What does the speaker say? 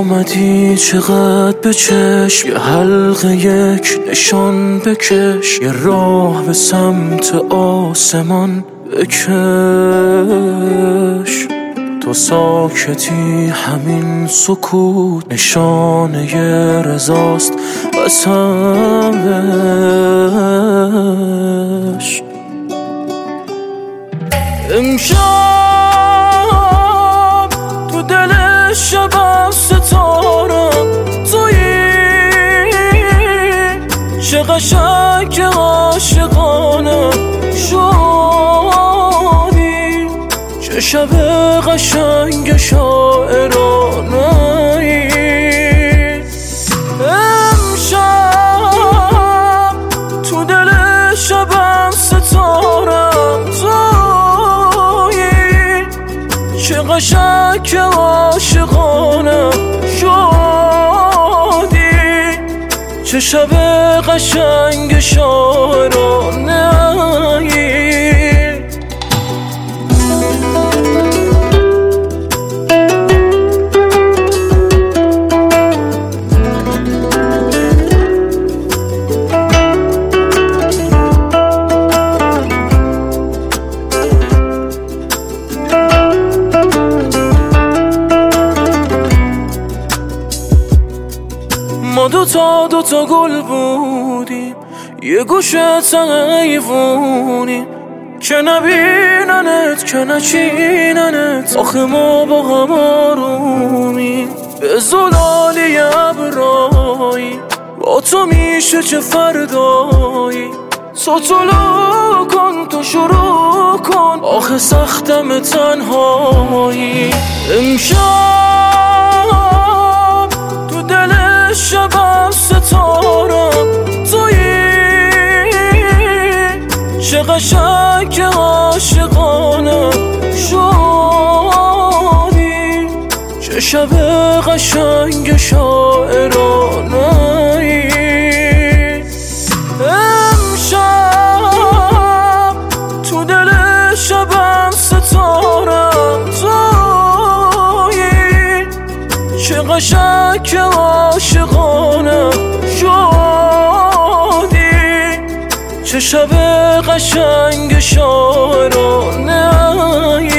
آمدی چقدر به چشم، یه حلقه یک نشان بکش، یه راه به سمت آسمان بکش. تو ساکتی، همین سکوت نشانه ی رضاست قسمش. امشب تو دل شب ستارم تویی، چه قشنگ که عاشقانه شدی، چه شب قشنگ شاعرانه ای. امشب تو دل شب ستارم تویی، چه قشنگ که عاشقانه شدی، چه شب قشنگ شاعرانه ای. ما دوتا گل بودیم، یه گوشه حیوونیم، که نبیننت که نچیننت، آخه ما با هم آرومیم. به زلالی ابرایی با تو میشه چه فردایی، تو طلوع کن تو شروع کن، آخه سختم تنهایی. امشب تو دل شب ستارم تویی، چه قشنگ که عاشقانه شدی، چه شب قشنگ شاعرانه ای. امشب تو دل شب ستارم تویی، چه قشنگ که عاشقانه شدی، چه شب قشنگ شاعرانه ای.